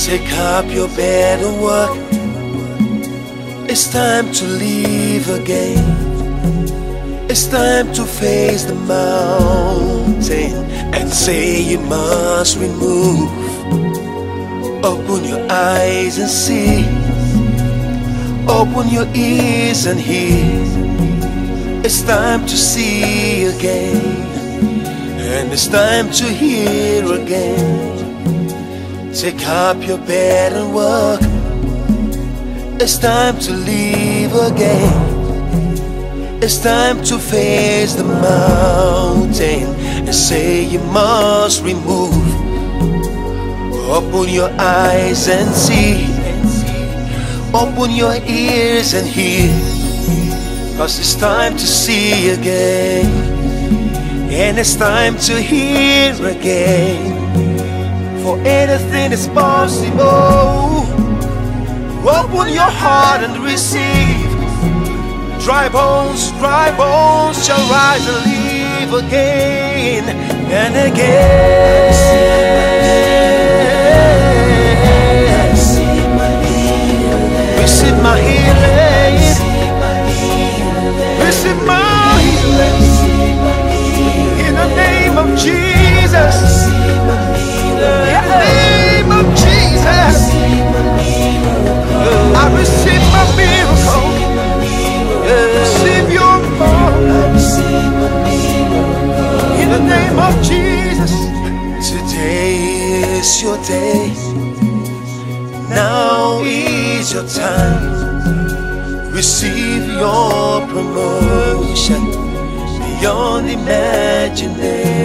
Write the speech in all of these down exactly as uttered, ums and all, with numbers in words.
Take up your bed and work. It's time to leave again. It's time to face the mountain and say you must remove. Open your eyes and see. Open your ears and hear. It's time to see again. And it's time to hear again. Take up your bed and work. It's time to leave again. It's time to face the mountain and say you must remove. Open your eyes and see. Open your ears and hear. Cause it's time to see again. And it's time to hear again. For anything is possible. Open your heart and receive. Dry bones, dry bones shall rise and live again and again. Receive my healing. Receive my healing. In the name of Jesus. In the name of Jesus. I receive my miracle. Receive your power. In the name of Jesus. Today is your day. Now is your time. Receive your promotion beyond imagination.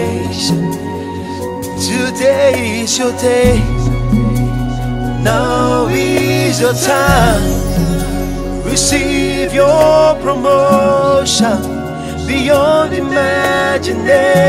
Today is your day. Now is your time. Receive your promotion beyond imagination.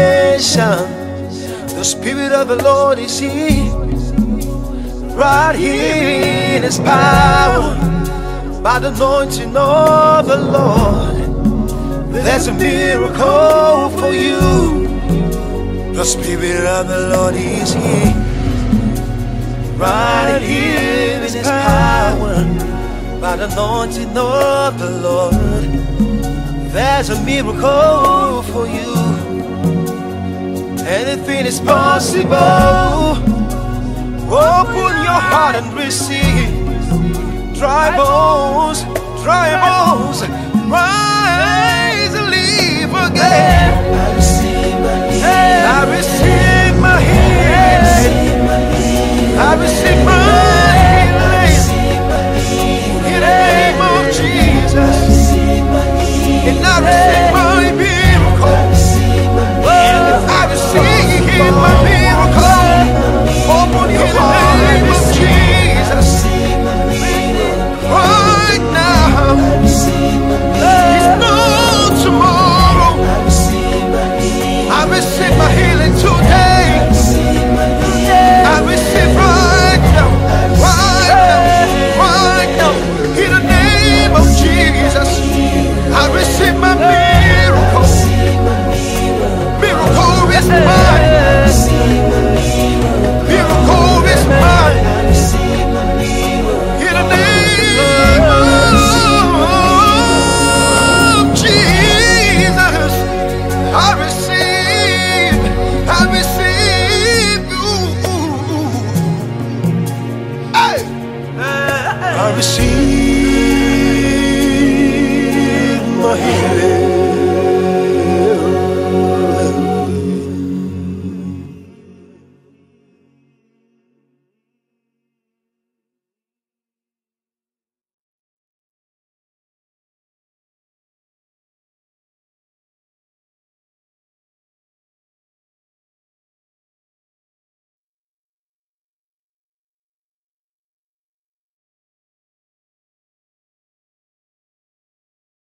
The Spirit of the Lord is here, right here in His power. By the anointing of the Lord, there's a miracle for you. The Spirit of the Lord is here, right here in His power. By the anointing of the Lord, there's a miracle for you. Anything is possible. Open your heart and receive. Dry bones, dry bones, rise and live again. I receive, I receive.